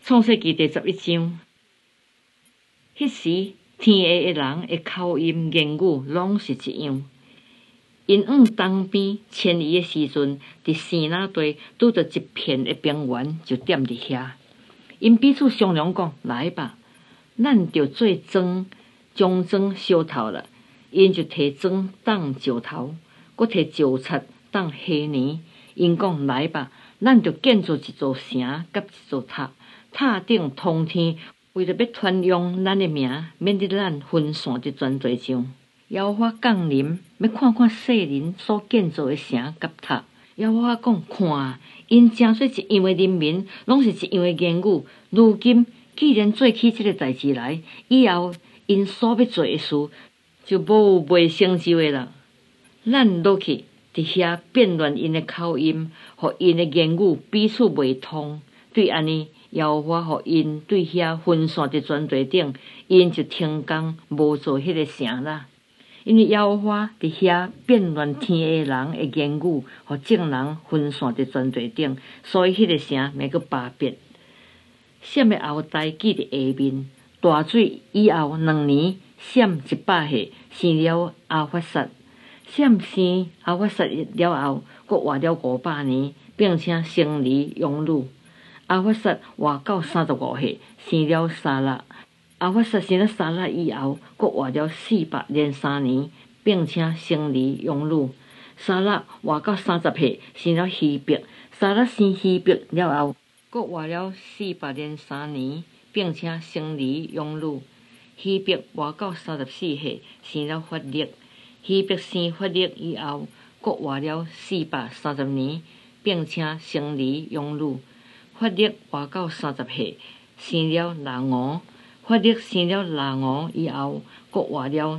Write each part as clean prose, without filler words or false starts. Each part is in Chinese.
创世纪第11章，迄时天下的人的口音言语拢是一样。因往东边迁移的时阵，伫西那地拄着一片的平原，就踮伫遐。因彼此商量讲：“来吧，咱就做庄，将庄烧透了。”因就摕庄当石头，搁摕石擦当稀泥。因讲：“来吧，咱就建造一座城，甲一座塔，塔顶通天，为着要传扬咱的名，免得咱分散伫全地上。”耶和华降临，要看看世人所建造的城甲塔。耶和华讲：“看，因真做一样的人民，拢是一样的言语。如今既然做起这个代志来，以后因所要做的事，就无有袂成就的啦。咱落去伫遐变乱因的口音，互因的言语彼此袂通。对安尼，耶和华互因对遐分散伫全地顶，因就停工无做迄个城啦。因为耶和华伫遐变乱天下人的言语，互众人分散伫全地顶，所以迄个城免阁巴别。闪的后代记伫下面，大水以后2年，闪100岁，生了阿法萨。闪生阿法萨了后，阁活了500年，并且生儿养女。阿法萨活到35岁，生了撒拉。阿法萨生了撒拉以后，阁活了403年，并且生儿养女。撒拉活到30岁，生了希伯。撒拉生希伯了后，阁活了403年，并且生儿养女。希伯活到34岁，生了法勒。希伯生法勒以后，阁活了430年，并且生儿养女。法勒活到30岁，生了拉俄。法勒生了拉俄以后，阁活了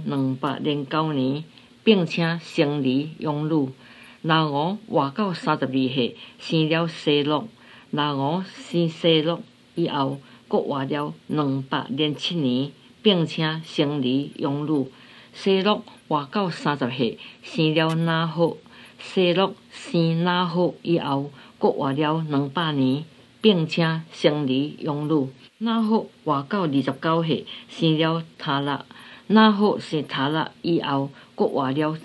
209年，并且生儿养女。拉俄活到32岁，生了西洛。拉俄生西洛以后，阁活了207年，并且生儿养女。西洛活到30岁，生了拿鹤。西洛生拿鹤以后，阁活了200年，并且生儿养女。拿鹤活到29岁，生了塔勒。拿鹤生塔勒以后，阁活了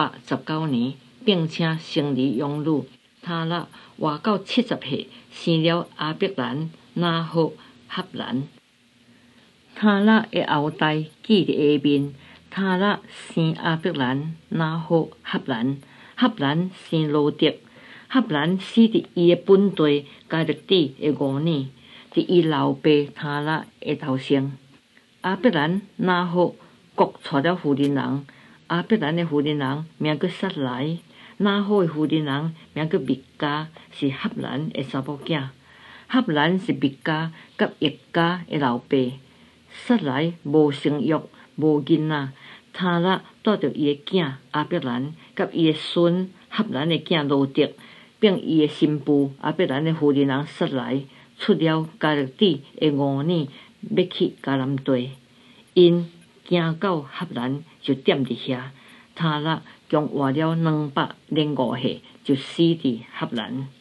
119年，并且生儿养女。塔勒活到70岁，生了阿伯兰、拿鹤、哈兰。塔勒的后代记伫下面，塔勒生阿伯兰、拿鹤、哈兰。哈兰生罗德。哈兰死伫伊的本地加勒底的5年，伫伊老爸塔勒的头前。阿伯兰、拿鹤各娶了妇人人。阿伯兰的妇人人名叫撒莱，拿鹤的妇人人名叫密加，是哈兰的查某囝。哈兰是密加甲叶加的老爸。撒莱无生育，无囡仔。塔勒带着伊的囝阿伯兰，甲伊的孙哈兰的囝罗德，并伊的新妇阿伯兰的妇人人撒莱，出了加勒底的5年，要去迦南地。因行到哈兰，就踮伫遐。塔勒共活了205岁，就死伫哈兰。